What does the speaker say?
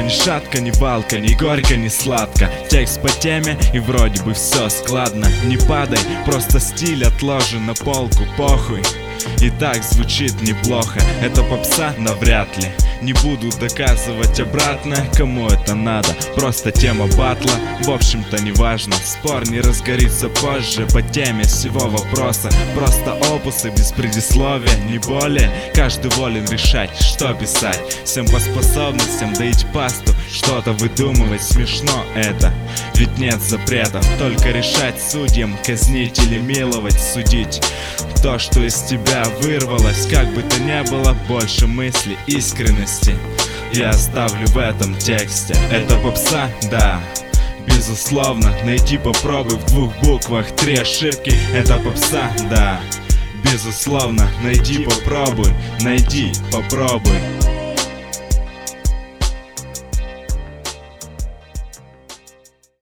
Ни шатка, ни валка, ни горько, ни сладко. Текст по теме и вроде бы все складно. Не падай, просто стиль отложи на полку, похуй. И так звучит неплохо. Это попса? Навряд ли. Не буду доказывать обратно, кому это надо. Просто тема батла, в общем-то не важно. Спор не разгорится позже по теме всего вопроса. Просто опусы без предисловия, не более. Каждый волен решать, что писать. Всем по способностям доить пасту, что-то выдумывать, смешно это. Ведь нет запретов, только решать судьям, казнить или миловать, судить. То, что из тебя вырвалось, как бы то ни было, больше мысли, искренности я оставлю в этом тексте. Это попса? Да, безусловно. Найти попробуй в 2 буквах 3 ошибки. Это попса? Да, безусловно. Найди, попробуй, найди, попробуй.